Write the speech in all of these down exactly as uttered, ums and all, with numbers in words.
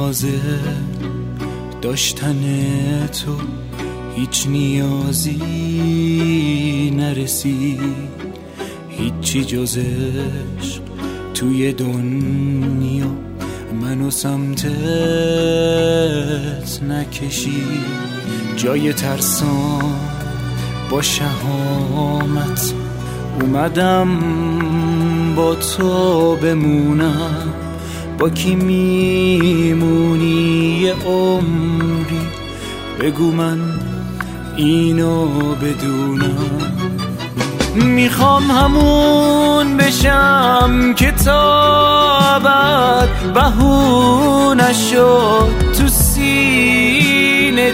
نیازه داشتن تو هیچ نیازی نرسید، هیچی جز عشق توی دنیا منو سمتت نکشید. جای ترسان با شهامت اومدم با تو بمونم، با کی میمونی یه عمری بگو من اینو بدونم. میخوام همون بشم که تا ابد بهونه شد تو سینه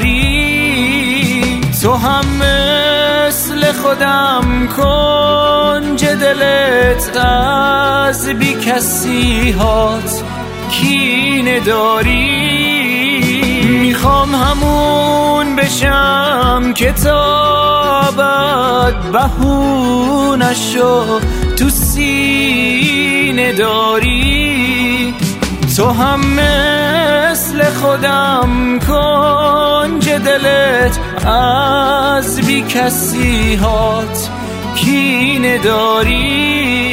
داری. تو هم مثل خودم کنج دلت از بی کسی هات کینه داری. میخوام همون بشم که تا ابد بهونه شد تو سینه داری. تو هم مثل خودم کنج دلت از بی کسی هات کینه داری.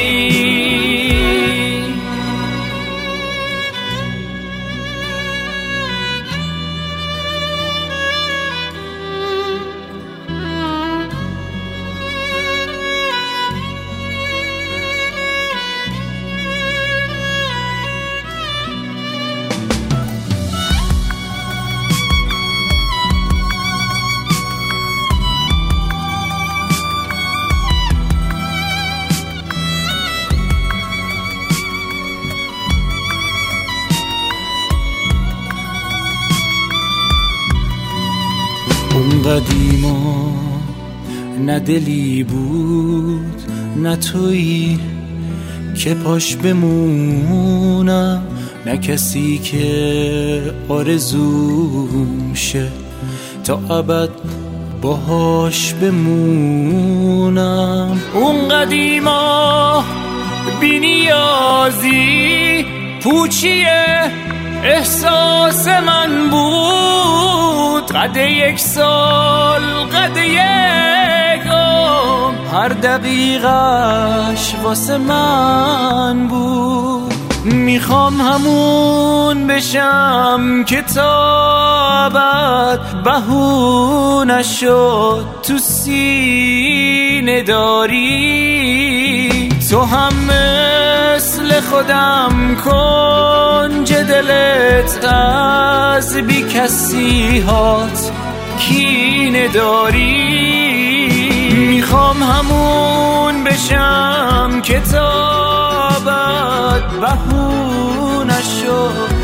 اون قدیما نه دلی بود نه تویی که پاش بمونم، نه کسی که آرزوم شه تا ابد باهاش بمونم. اون قدیما بی نیازی پوچیه احساس من بود، قد یک سال قد یک عمر هر دقیقش واسه من بود. میخوام همون بشم که تا ابد بهونه شد تو سینه داری. تو هم مثل خودم کنج دلت از بی کسی هات کینه داری. میخوام همون بشم که تا ابد بهونه شد